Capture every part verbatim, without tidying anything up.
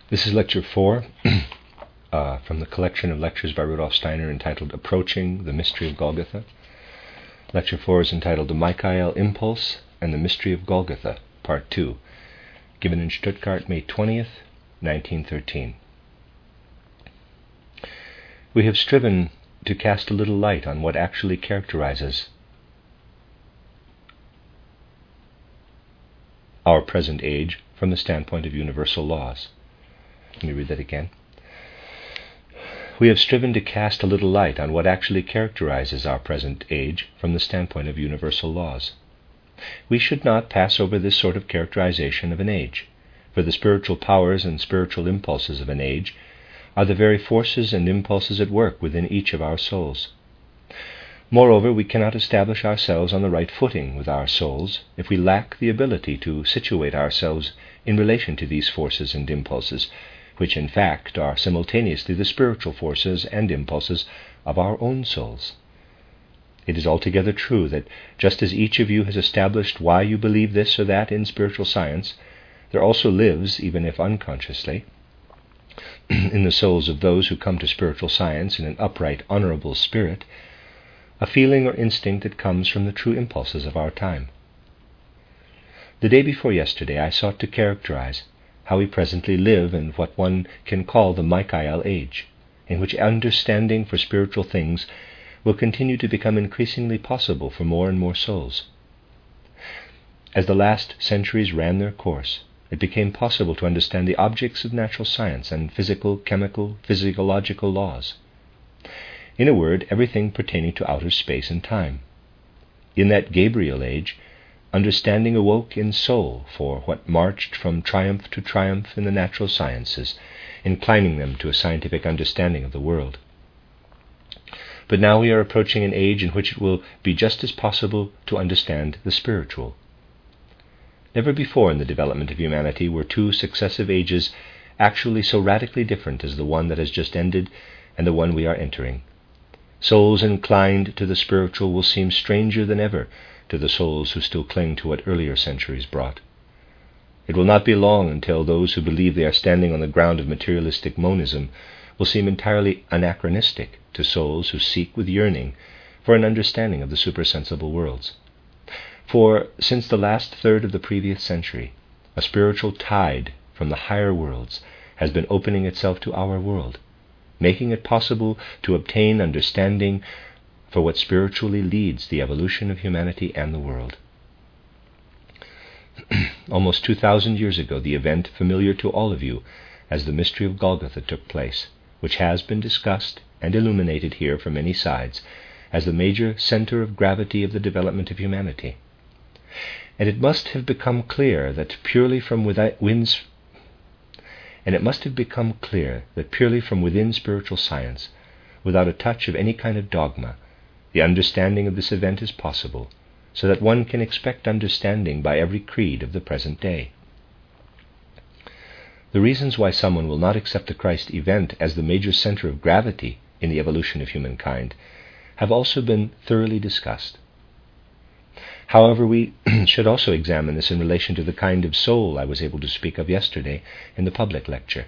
This is Lecture four uh, from the collection of lectures by Rudolf Steiner entitled Approaching the Mystery of Golgotha. Lecture four is entitled The Michael Impulse and the Mystery of Golgotha, Part two, given in Stuttgart, May twentieth, nineteen thirteen. We have striven to cast a little light on what actually characterizes our present age from the standpoint of universal laws. Let me read that again. We have striven to cast a little light on what actually characterizes our present age from the standpoint of universal laws. We should not pass over this sort of characterization of an age, for the spiritual powers and spiritual impulses of an age are the very forces and impulses at work within each of our souls. Moreover, we cannot establish ourselves on the right footing with our souls if we lack the ability to situate ourselves in relation to these forces and impulses, which in fact are simultaneously the spiritual forces and impulses of our own souls. It is altogether true that just as each of you has established why you believe this or that in spiritual science, there also lives, even if unconsciously, in the souls of those who come to spiritual science in an upright, honorable spirit, a feeling or instinct that comes from the true impulses of our time. The day before yesterday I sought to characterize how we presently live in what one can call the Michael age, in which understanding for spiritual things will continue to become increasingly possible for more and more souls. As the last centuries ran their course, it became possible to understand the objects of natural science and physical, chemical, physiological laws. In a word, everything pertaining to outer space and time. In that Gabriel age, understanding awoke in soul for what marched from triumph to triumph in the natural sciences, inclining them to a scientific understanding of the world. But now we are approaching an age in which it will be just as possible to understand the spiritual. Never before in the development of humanity were two successive ages actually so radically different as the one that has just ended and the one we are entering. Souls inclined to the spiritual will seem stranger than ever to the souls who still cling to what earlier centuries brought. It will not be long until those who believe they are standing on the ground of materialistic monism will seem entirely anachronistic to souls who seek with yearning for an understanding of the supersensible worlds. For since the last third of the previous century, a spiritual tide from the higher worlds has been opening itself to our world, making it possible to obtain understanding for what spiritually leads the evolution of humanity and the world. Almost two thousand years ago, the event familiar to all of you as the mystery of Golgotha took place, which has been discussed and illuminated here from many sides as the major center of gravity of the development of humanity. And it must have become clear that purely from within, and it must have become clear that purely from within spiritual science, without a touch of any kind of dogma, the understanding of this event is possible, so that one can expect understanding by every creed of the present day. The reasons why someone will not accept the Christ event as the major center of gravity in the evolution of humankind have also been thoroughly discussed. However, we should also examine this in relation to the kind of soul I was able to speak of yesterday in the public lecture.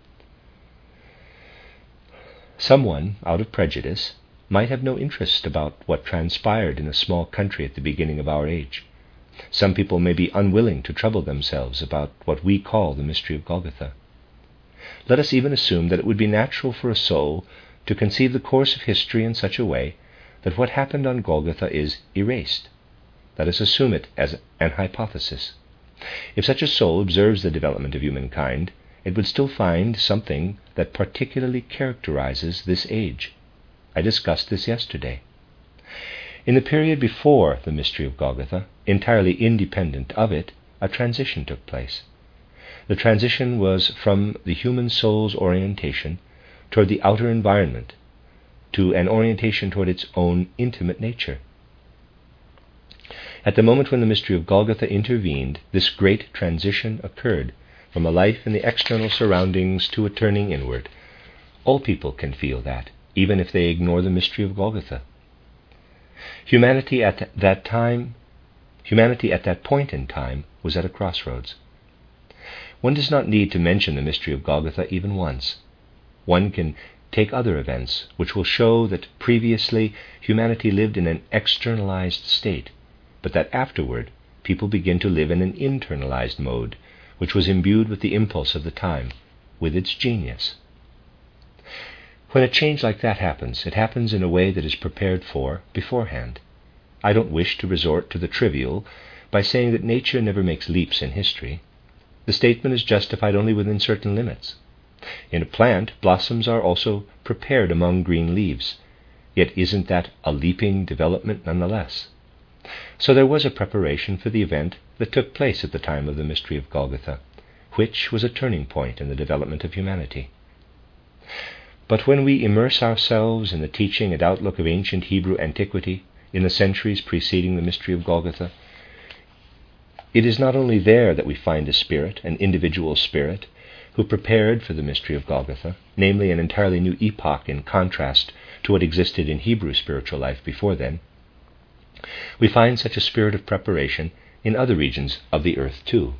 Someone, out of prejudice, might have no interest about what transpired in a small country at the beginning of our age. Some people may be unwilling to trouble themselves about what we call the mystery of Golgotha. Let us even assume that it would be natural for a soul to conceive the course of history in such a way that what happened on Golgotha is erased. Let us assume it as an hypothesis. If such a soul observes the development of humankind, it would still find something that particularly characterizes this age. I discussed this yesterday. In the period before the mystery of Golgotha, entirely independent of it, a transition took place. The transition was from the human soul's orientation toward the outer environment to an orientation toward its own intimate nature. At the moment when the mystery of Golgotha intervened, this great transition occurred from a life in the external surroundings to a turning inward. All people can feel that, even if they ignore the mystery of Golgotha. Humanity at that time, humanity at that point in time was at a crossroads. one does not need to mention the mystery of Golgotha even once. One can take other events which will show that previously humanity lived in an externalized state, but that afterward people begin to live in an internalized mode, which was imbued with the impulse of the time, with its genius. When a change like that happens, it happens in a way that is prepared for beforehand. I don't wish to resort to the trivial by saying that nature never makes leaps in history. The statement is justified only within certain limits. In a plant, blossoms are also prepared among green leaves, yet isn't that a leaping development nonetheless? So there was a preparation for the event that took place at the time of the mystery of Golgotha, which was a turning point in the development of humanity. But when we immerse ourselves in the teaching and outlook of ancient Hebrew antiquity in the centuries preceding the mystery of Golgotha, it is not only there that we find a spirit, an individual spirit, who prepared for the mystery of Golgotha, namely an entirely new epoch in contrast to what existed in Hebrew spiritual life before then. We find such a spirit of preparation in other regions of the earth too.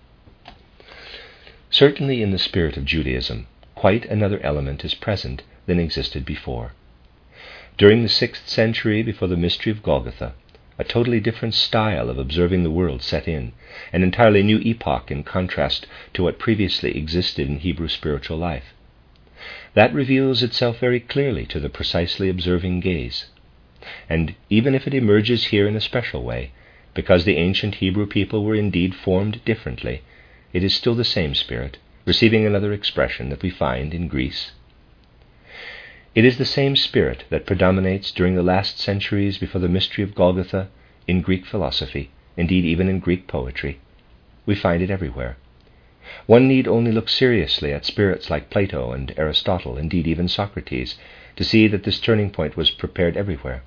Certainly in the spirit of Judaism, quite another element is present than existed before. During the sixth century before the mystery of Golgotha, a totally different style of observing the world set in, an entirely new epoch in contrast to what previously existed in Hebrew spiritual life. That reveals itself very clearly to the precisely observing gaze. And even if it emerges here in a special way, because the ancient Hebrew people were indeed formed differently, it is still the same spirit, receiving another expression that we find in Greece. It is the same spirit that predominates during the last centuries before the mystery of Golgotha in Greek philosophy, indeed even in Greek poetry. We find it everywhere. One need only look seriously at spirits like Plato and Aristotle, indeed even Socrates, to see that this turning point was prepared everywhere.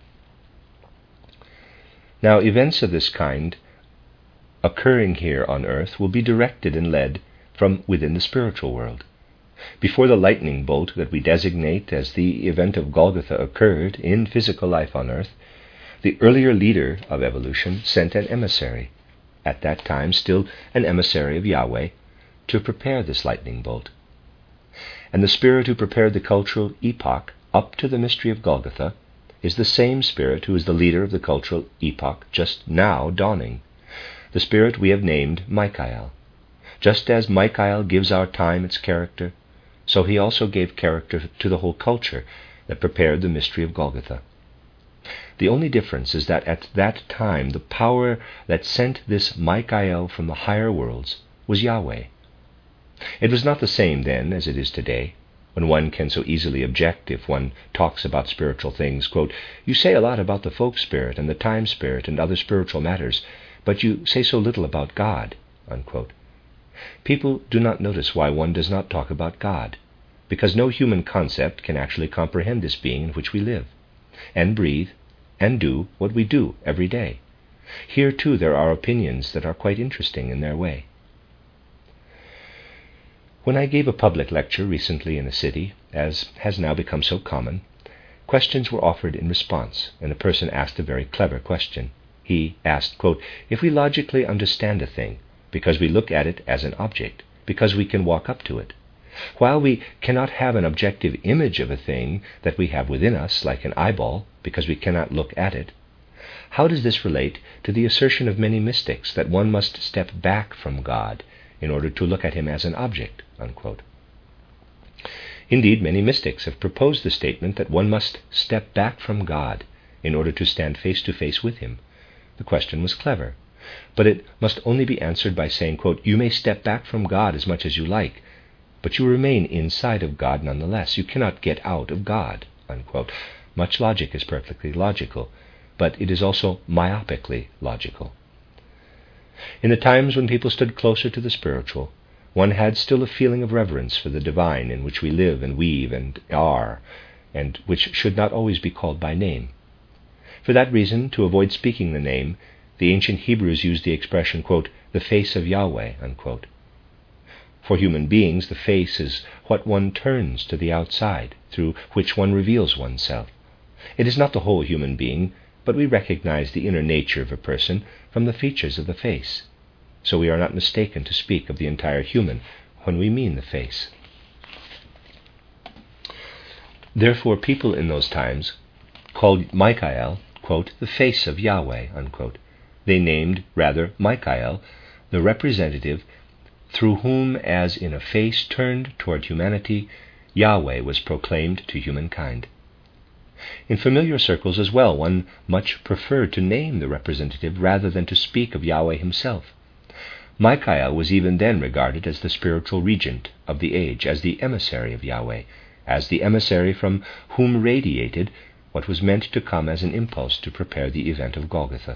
Now, events of this kind occurring here on earth will be directed and led from within the spiritual world. Before the lightning bolt that we designate as the event of Golgotha occurred in physical life on earth, the earlier leader of evolution sent an emissary, at that time still an emissary of Yahweh, to prepare this lightning bolt. And the spirit who prepared the cultural epoch up to the mystery of Golgotha is the same spirit who is the leader of the cultural epoch just now dawning, the spirit we have named Michael. Just as Michael gives our time its character, so he also gave character to the whole culture that prepared the mystery of Golgotha. The only difference is that at that time the power that sent this Michael from the higher worlds was Yahweh. It was not the same then as it is today, when one can so easily object if one talks about spiritual things, quote, "You say a lot about the folk spirit and the time spirit and other spiritual matters, but you say so little about God," unquote. People do not notice why one does not talk about God, because no human concept can actually comprehend this being in which we live, and breathe, and do what we do every day. Here, too, there are opinions that are quite interesting in their way. When I gave a public lecture recently in a city, as has now become so common, questions were offered in response, and a person asked a very clever question. He asked, quote, "If we logically understand a thing, because we look at it as an object, because we can walk up to it, while we cannot have an objective image of a thing that we have within us, like an eyeball, because we cannot look at it, how does this relate to the assertion of many mystics that one must step back from God in order to look at him as an object?" Unquote. Indeed, many mystics have proposed the statement that one must step back from God in order to stand face to face with him. The question was clever, but it must only be answered by saying, quote, "You may step back from God as much as you like, but you remain inside of God nonetheless. You cannot get out of God," unquote. Much logic is perfectly logical, but it is also myopically logical. In the times when people stood closer to the spiritual, one had still a feeling of reverence for the divine in which we live and weave and are, and which should not always be called by name. For that reason, to avoid speaking the name, the ancient Hebrews used the expression, quote, "the face of Yahweh," unquote. For human beings, the face is what one turns to the outside, through which one reveals oneself. It is not the whole human being, but we recognize the inner nature of a person from the features of the face. so we are not mistaken to speak of the entire human when we mean the face. Therefore, people in those times called Michael, quote, the face of Yahweh, unquote. They named, rather, Michael, the representative through whom, as in a face turned toward humanity, Yahweh was proclaimed to humankind. In familiar circles as well, one much preferred to name the representative rather than to speak of Yahweh himself. Michael was even then regarded as the spiritual regent of the age, as the emissary of Yahweh, as the emissary from whom radiated what was meant to come as an impulse to prepare the event of Golgotha.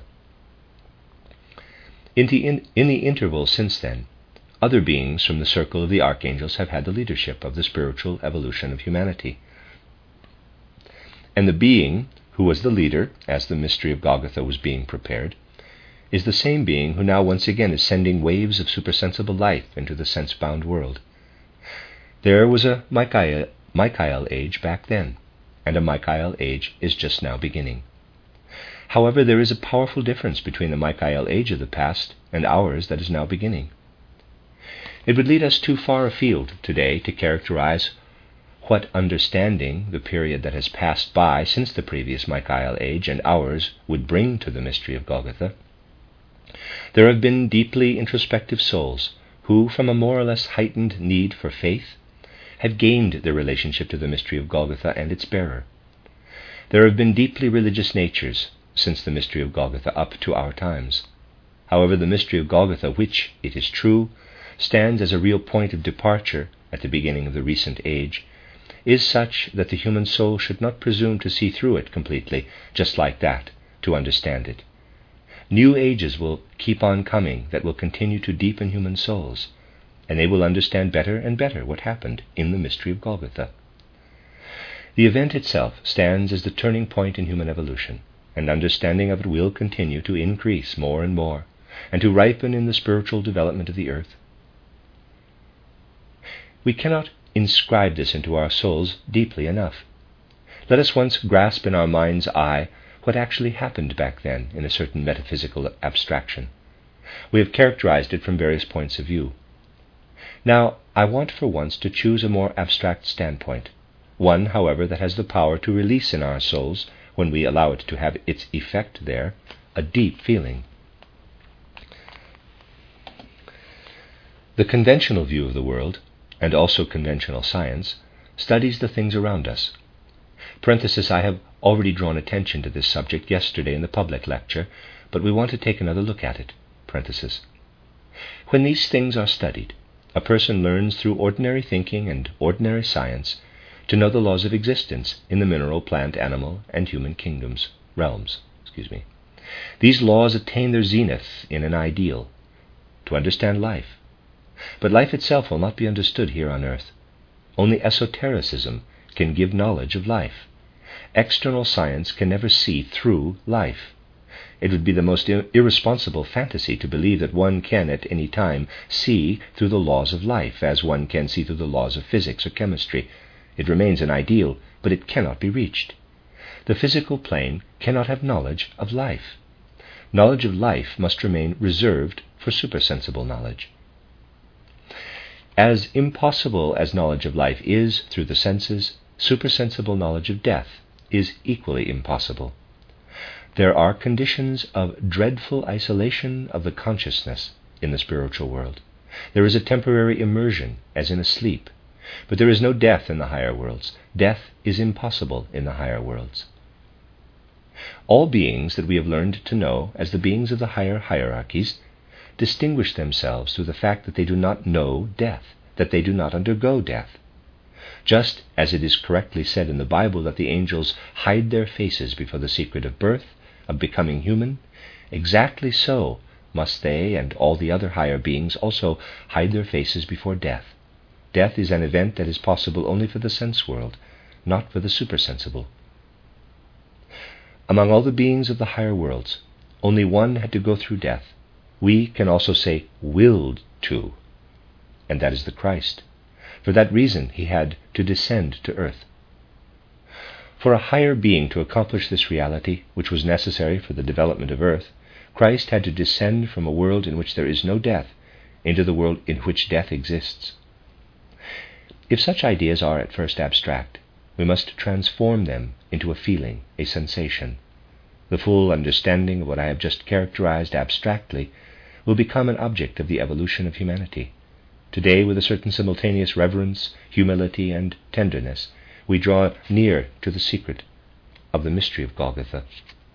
In the, in, in the interval since then, other beings from the circle of the archangels have had the leadership of the spiritual evolution of humanity. And the being who was the leader as the mystery of Golgotha was being prepared is the same being who now once again is sending waves of supersensible life into the sense-bound world. There was a Michael, Michael age back then, and a Michael age is just now beginning. However, there is a powerful difference between the Michael age of the past and ours that is now beginning. It would lead us too far afield today to characterize what understanding the period that has passed by since the previous Michael age and ours would bring to the mystery of Golgotha. There have been deeply introspective souls who, from a more or less heightened need for faith, have gained their relationship to the mystery of Golgotha and its bearer. There have been deeply religious natures since the mystery of Golgotha up to our times. However, the mystery of Golgotha, which, it is true, stands as a real point of departure at the beginning of the recent age, is such that the human soul should not presume to see through it completely, just like that, to understand it. New ages will keep on coming that will continue to deepen human souls, and they will understand better and better what happened in the mystery of Golgotha. The event itself stands as the turning point in human evolution, and understanding of it will continue to increase more and more, and to ripen in the spiritual development of the earth. We cannot inscribe this into our souls deeply enough. Let us once grasp in our mind's eye what actually happened back then in a certain metaphysical abstraction. We have characterized it from various points of view. Now, I want for once to choose a more abstract standpoint, one, however, that has the power to release in our souls, when we allow it to have its effect there, a deep feeling. The conventional view of the world, and also conventional science, studies the things around us. Parenthesis, I have already drawn attention to this subject yesterday in the public lecture, but we want to take another look at it. Parenthesis. When these things are studied, a person learns through ordinary thinking and ordinary science to know the laws of existence in the mineral, plant, animal, and human kingdoms, realms. Excuse me. These laws attain their zenith in an ideal, to understand life. But life itself will not be understood here on earth. Only esotericism can give knowledge of life. External science can never see through life. It would be the most ir- irresponsible fantasy to believe that one can at any time see through the laws of life as one can see through the laws of physics or chemistry. It remains an ideal, but it cannot be reached. The physical plane cannot have knowledge of life. Knowledge of life must remain reserved for supersensible knowledge. As impossible as knowledge of life is through the senses, supersensible knowledge of death is equally impossible. There are conditions of dreadful isolation of the consciousness in the spiritual world. There is a temporary immersion, as in a sleep, but there is no death in the higher worlds. Death is impossible in the higher worlds. All beings that we have learned to know as the beings of the higher hierarchies distinguish themselves through the fact that they do not know death, that they do not undergo death. Just as it is correctly said in the Bible that the angels hide their faces before the secret of birth, of becoming human, exactly so must they and all the other higher beings also hide their faces before death. Death is an event that is possible only for the sense world, not for the supersensible. Among all the beings of the higher worlds, only one had to go through death. We can also say willed to, and that is the Christ. For that reason he had to descend to earth. For a higher being to accomplish this reality, which was necessary for the development of earth, Christ had to descend from a world in which there is no death into the world in which death exists. If such ideas are at first abstract, we must transform them into a feeling, a sensation. The full understanding of what I have just characterized abstractly will become an object of the evolution of humanity. Today, with a certain simultaneous reverence, humility, and tenderness, we draw near to the secret of the mystery of Golgotha.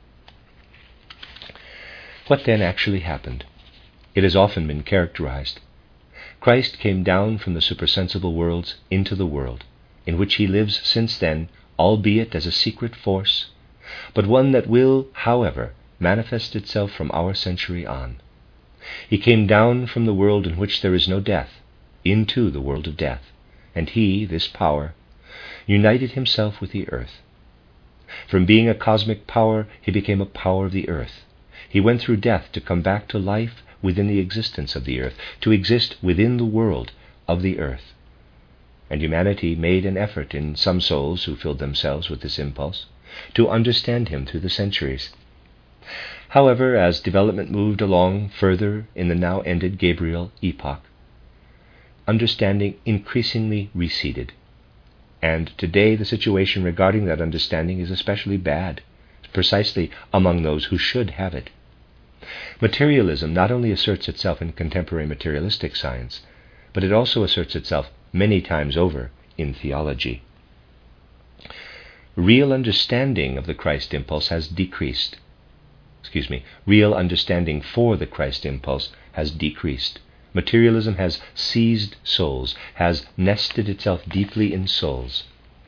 What then actually happened? It has often been characterized. Christ came down from the supersensible worlds into the world, in which he lives since then, albeit as a secret force, but one that will, however, manifest itself from our century on. He came down from the world in which there is no death, into the world of death, and he, this power, united himself with the earth. From being a cosmic power, he became a power of the earth. He went through death to come back to life within the existence of the earth, to exist within the world of the earth. And humanity made an effort in some souls who filled themselves with this impulse to understand him through the centuries. However, as development moved along further in the now ended Gabriel epoch, understanding increasingly receded. And today the situation regarding that understanding is especially bad, precisely among those who should have it. Materialism not only asserts itself in contemporary materialistic science, but it also asserts itself many times over in theology. Real understanding of the Christ impulse has decreased. Excuse me, real understanding for the Christ impulse has decreased. Materialism has seized souls, has nested itself deeply in souls.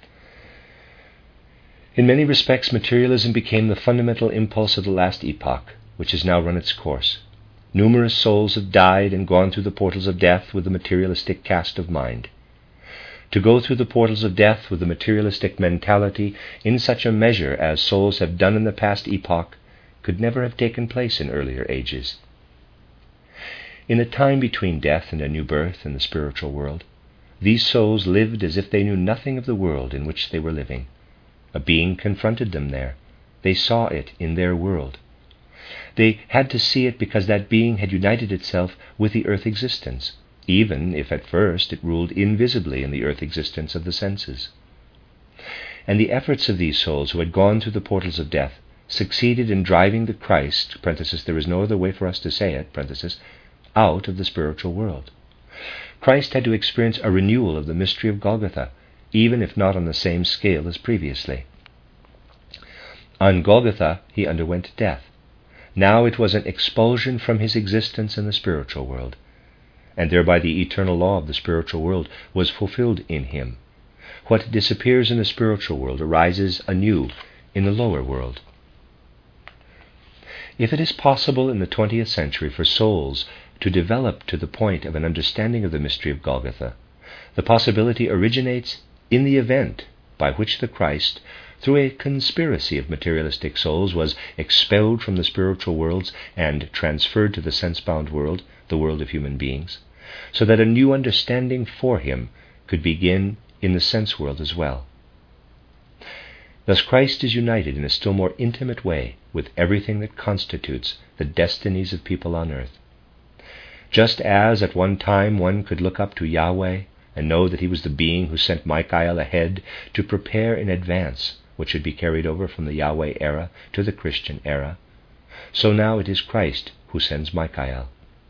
In many respects, materialism became the fundamental impulse of the last epoch, which has now run its course. Numerous souls have died and gone through the portals of death with a materialistic cast of mind. To go through the portals of death with a materialistic mentality in such a measure as souls have done in the past epoch could never have taken place in earlier ages. In the time between death and a new birth in the spiritual world, these souls lived as if they knew nothing of the world in which they were living. A being confronted them there. They saw it in their world. They had to see it because that being had united itself with the earth existence, even if at first it ruled invisibly in the earth existence of the senses. And the efforts of these souls who had gone through the portals of death succeeded in driving the Christ, parenthesis, there is no other way for us to say it, parenthesis, out of the spiritual world. Christ had to experience a renewal of the mystery of Golgotha, even if not on the same scale as previously. On Golgotha he underwent death. Now it was an expulsion from his existence in the spiritual world, and thereby the eternal law of the spiritual world was fulfilled in him. What disappears in the spiritual world arises anew in the lower world. If it is possible in the twentieth century for souls to develop to the point of an understanding of the mystery of Golgotha, the possibility originates in the event by which the Christ, through a conspiracy of materialistic souls, was expelled from the spiritual worlds and transferred to the sense-bound world, the world of human beings, so that a new understanding for him could begin in the sense world as well. Thus Christ is united in a still more intimate way with everything that constitutes the destinies of people on earth. Just as at one time one could look up to Yahweh and know that he was the being who sent Michael ahead to prepare in advance what should be carried over from the Yahweh era to the Christian era, so now it is Christ who sends Michael.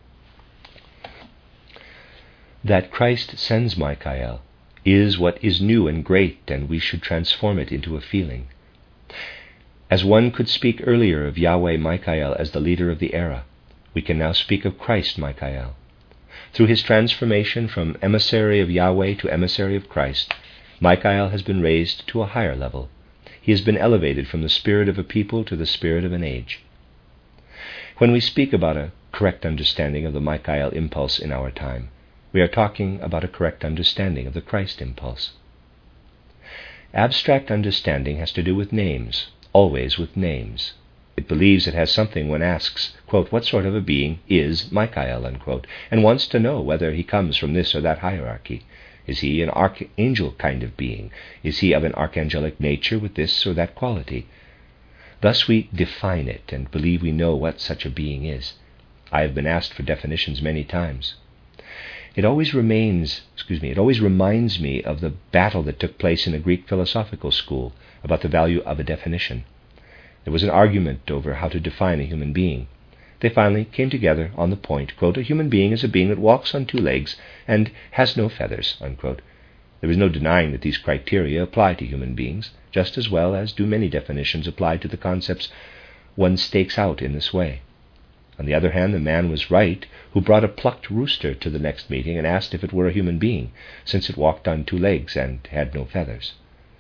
That Christ sends Michael is what is new and great, and we should transform it into a feeling. As one could speak earlier of Yahweh Michael as the leader of the era, we can now speak of Christ Michael. Through his transformation from emissary of Yahweh to emissary of Christ, Michael has been raised to a higher level. He has been elevated from the spirit of a people to the spirit of an age. When we speak about a correct understanding of the Michael impulse in our time, we are talking about a correct understanding of the Christ impulse. Abstract understanding has to do with names, always with names. It believes it has something when asks, quote, what sort of a being is Michael, unquote, and wants to know whether he comes from this or that hierarchy. Is he an archangel kind of being? Is he of an archangelic nature with this or that quality? Thus we define it and believe we know what such a being is. I have been asked for definitions many times. It always remains, excuse me, it always reminds me of the battle that took place in a Greek philosophical school about the value of a definition. There was an argument over how to define a human being. They finally came together on the point, quote, "A human being is a being that walks on two legs and has no feathers," unquote. There is no denying that these criteria apply to human beings, just as well as do many definitions apply to the concepts one stakes out in this way. On the other hand, the man was right who brought a plucked rooster to the next meeting and asked if it were a human being, since it walked on two legs and had no feathers.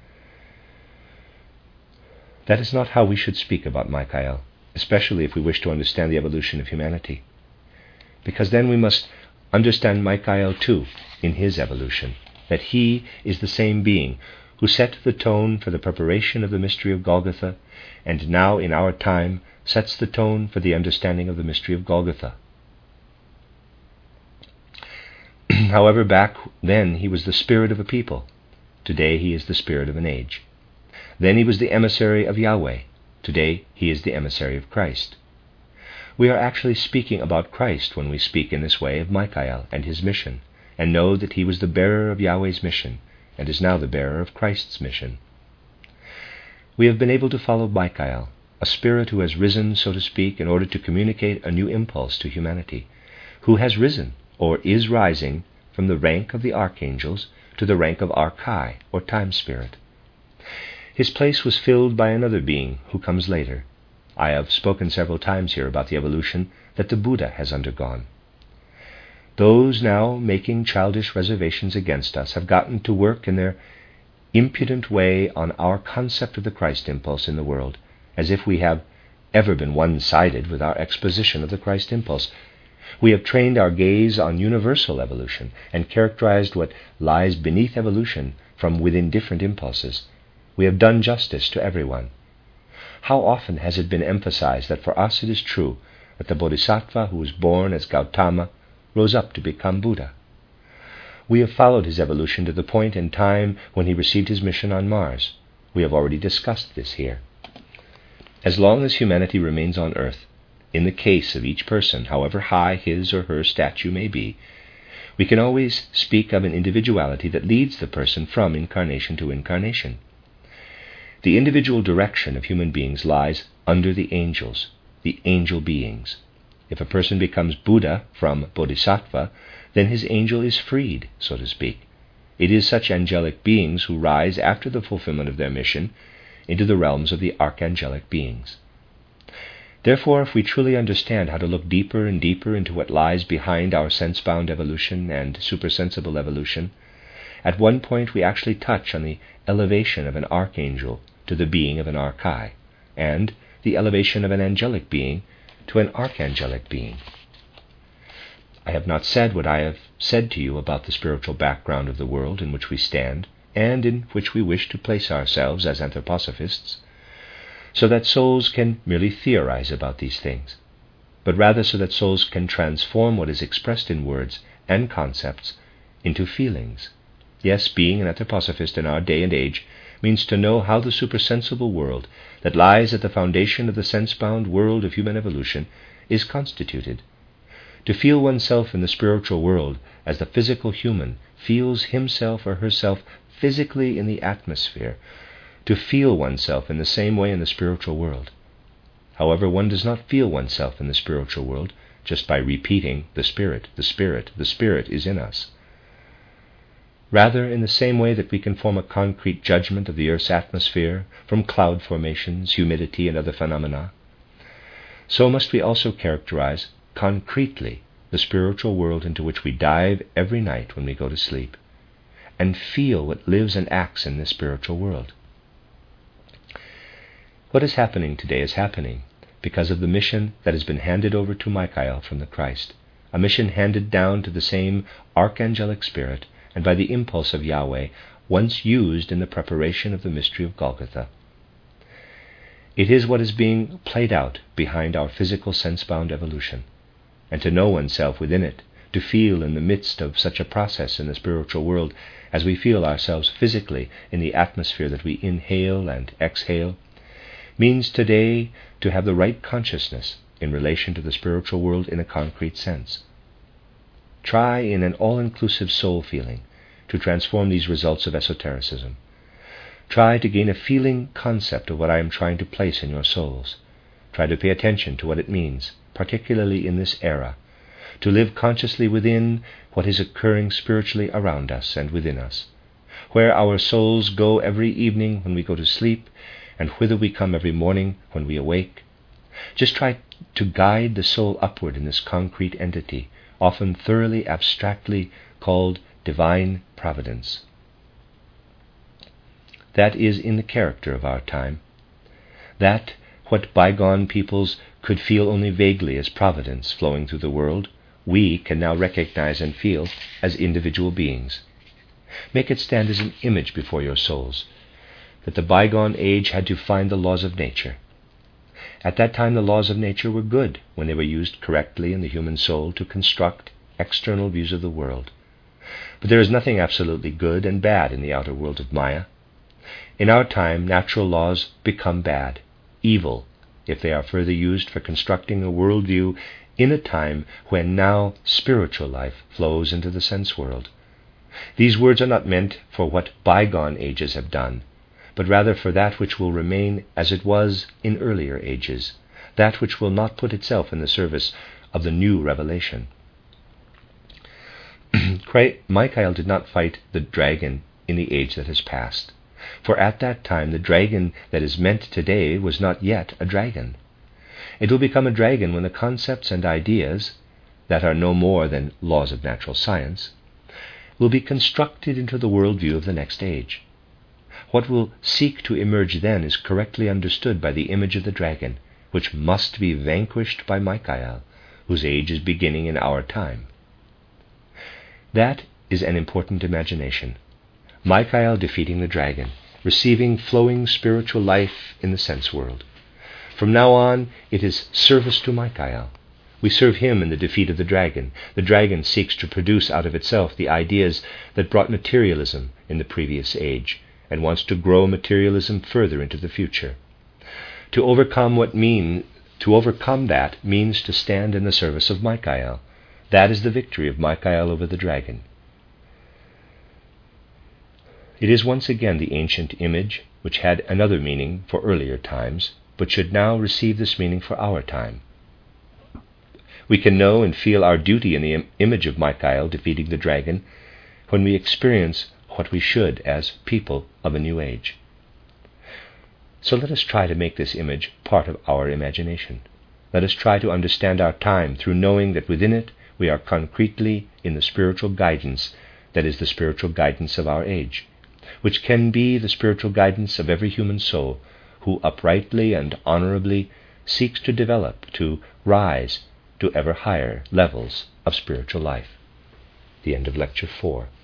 That is not how we should speak about Michael, especially if we wish to understand the evolution of humanity. Because then we must understand Michael too in his evolution, that he is the same being who set the tone for the preparation of the mystery of Golgotha, and now in our time sets the tone for the understanding of the mystery of Golgotha. However, back then he was the spirit of a people. Today he is the spirit of an age. Then he was the emissary of Yahweh. Today he is the emissary of Christ. We are actually speaking about Christ when we speak in this way of Michael and his mission, and know that he was the bearer of Yahweh's mission, and is now the bearer of Christ's mission. We have been able to follow Michael, a spirit who has risen, so to speak, in order to communicate a new impulse to humanity, who has risen, or is rising, from the rank of the archangels to the rank of Archai, or time spirit. His place was filled by another being who comes later. I have spoken several times here about the evolution that the Buddha has undergone. Those now making childish reservations against us have gotten to work in their impudent way on our concept of the Christ impulse in the world, as if we have ever been one-sided with our exposition of the Christ impulse. We have trained our gaze on universal evolution and characterized what lies beneath evolution from within different impulses. We have done justice to everyone. How often has it been emphasized that for us it is true that the Bodhisattva who was born as Gautama rose up to become Buddha. We have followed his evolution to the point in time when he received his mission on Mars. We have already discussed this here. As long as humanity remains on earth, in the case of each person, however high his or her statue may be, we can always speak of an individuality that leads the person from incarnation to incarnation. The individual direction of human beings lies under the angels, the angel beings. If a person becomes Buddha from Bodhisattva, then his angel is freed, so to speak. It is such angelic beings who rise after the fulfillment of their mission into the realms of the archangelic beings. Therefore, if we truly understand how to look deeper and deeper into what lies behind our sense-bound evolution and supersensible evolution, at one point we actually touch on the elevation of an archangel to the being of an archai, and the elevation of an angelic being to an archangelic being. I have not said what I have said to you about the spiritual background of the world in which we stand, and in which we wish to place ourselves as anthroposophists, so that souls can merely theorize about these things, but rather so that souls can transform what is expressed in words and concepts into feelings. Yes, being an anthroposophist in our day and age means to know how the supersensible world that lies at the foundation of the sense-bound world of human evolution is constituted. To feel oneself in the spiritual world as the physical human feels himself or herself physically in the atmosphere, to feel oneself in the same way in the spiritual world. However, one does not feel oneself in the spiritual world just by repeating the Spirit, the Spirit, the Spirit is in us. Rather, in the same way that we can form a concrete judgment of the Earth's atmosphere from cloud formations, humidity, and other phenomena, so must we also characterize concretely the spiritual world into which we dive every night when we go to sleep, and feel what lives and acts in this spiritual world. What is happening today is happening because of the mission that has been handed over to Michael from the Christ, a mission handed down to the same archangelic spirit and by the impulse of Yahweh once used in the preparation of the mystery of Golgotha. It is what is being played out behind our physical sense-bound evolution, and to know oneself within it, to feel in the midst of such a process in the spiritual world as we feel ourselves physically in the atmosphere that we inhale and exhale, means today to have the right consciousness in relation to the spiritual world in a concrete sense. Try in an all-inclusive soul feeling to transform these results of esotericism. Try to gain a feeling concept of what I am trying to place in your souls. Try to pay attention to what it means, particularly in this era, to live consciously within what is occurring spiritually around us and within us, where our souls go every evening when we go to sleep, and whither we come every morning when we awake. Just try to guide the soul upward in this concrete entity, often thoroughly abstractly called divine providence. That is in the character of our time. That what bygone peoples could feel only vaguely as providence flowing through the world, we can now recognize and feel as individual beings. Make it stand as an image before your souls, that the bygone age had to find the laws of nature. At that time the laws of nature were good when they were used correctly in the human soul to construct external views of the world. But there is nothing absolutely good and bad in the outer world of Maya. In our time, natural laws become bad, evil, if they are further used for constructing a worldview in a time when now spiritual life flows into the sense world. These words are not meant for what bygone ages have done, but rather for that which will remain as it was in earlier ages, that which will not put itself in the service of the new revelation. Michael did not fight the dragon in the age that has passed, for at that time the dragon that is meant today was not yet a dragon. It will become a dragon when the concepts and ideas, that are no more than laws of natural science, will be constructed into the worldview of the next age. What will seek to emerge then is correctly understood by the image of the dragon, which must be vanquished by Michael, whose age is beginning in our time. That is an important imagination. Michael defeating the dragon, receiving flowing spiritual life in the sense world. From now on, it is service to Michael. We serve him in the defeat of the dragon. The dragon seeks to produce out of itself the ideas that brought materialism in the previous age, and wants to grow materialism further into the future. To overcome what mean, to overcome that means to stand in the service of Michael. That is the victory of Michael over the dragon. It is once again the ancient image which had another meaning for earlier times, but should now receive this meaning for our time. We can know and feel our duty in the im- image of Michael defeating the dragon when we experience what we should as people of a new age. So let us try to make this image part of our imagination. Let us try to understand our time through knowing that within it we are concretely in the spiritual guidance that is the spiritual guidance of our age, which can be the spiritual guidance of every human soul who uprightly and honorably seeks to develop, to rise to ever higher levels of spiritual life. The end of Lecture four.